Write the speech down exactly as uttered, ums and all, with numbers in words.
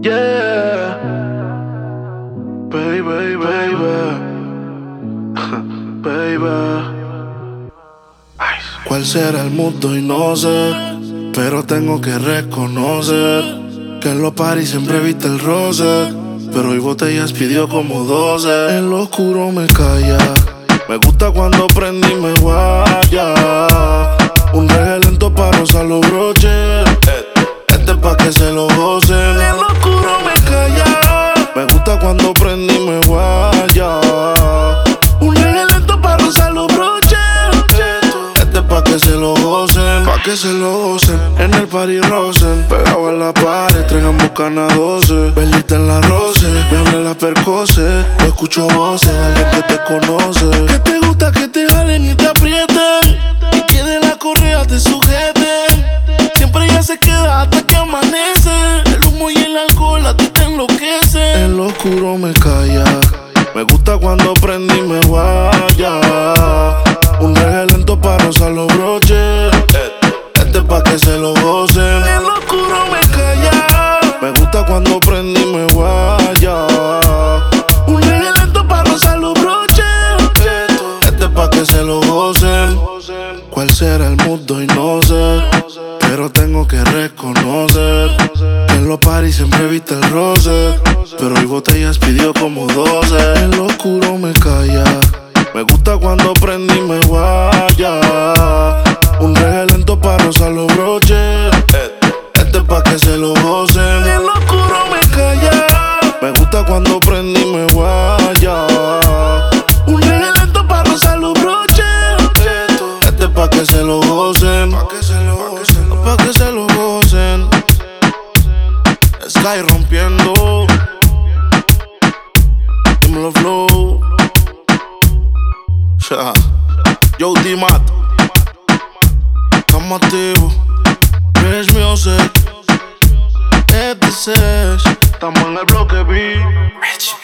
Yeah, baby, baby, baby. ¿Cuál será el mundo? Y no sé, pero tengo que reconocer que en los paris siempre viste el roce, pero hoy botellas pidió como doce. En lo oscuro me calla, me gusta cuando prendí y me guaya. Un reggae lento para rozar los broches, este es pa' que se lo gocen. En lo oscuro me calla, me gusta cuando prendí y me guaya. Un reggae lento para rozar los broches, este es pa' que se lo gocen, pa' que se lo gocen. En el party rocen, pegado a la pared, traigan Bucana doce. Velita en la roce, me habla la percose. No escucho voces, alguien que te conoce. Que te gusta que te jalen y te aprieten, y que de la correa te sujeten. Siempre ella se queda hasta que amanece. El humo y el alcohol a ti te enloquece. En lo oscuro me calla, me gusta cuando prendí y me guaya. Un reggae lento para rozar los broches, este es pa' que se lo gocen. En lo oscuro me calla, me gusta cuando prendí y me guaya. Un reggae lento para rozar los broches, este es pa' que se lo gocen. ¿Cuál será el mundo? Y no sé, pero tengo que reconocer que en los paris siempre viste el roce, pero hoy botellas pidió como doce. En lo oscuro me calla, me gusta cuando prendí y me guaya. Un reggae lento para rozar los broches, este es pa' que se lo gocen. En lo oscuro me calla, me gusta cuando prendí y me guaya. Un reggae lento para rozar los broches, este es pa' que se lo gocen, pa' que se lo gocen, pa' que se lo gocen. Sky rompiendo, dímelo flow. Yo D-Mat, estamos activos. Rich Music, F D seis, estamos en el bloque B.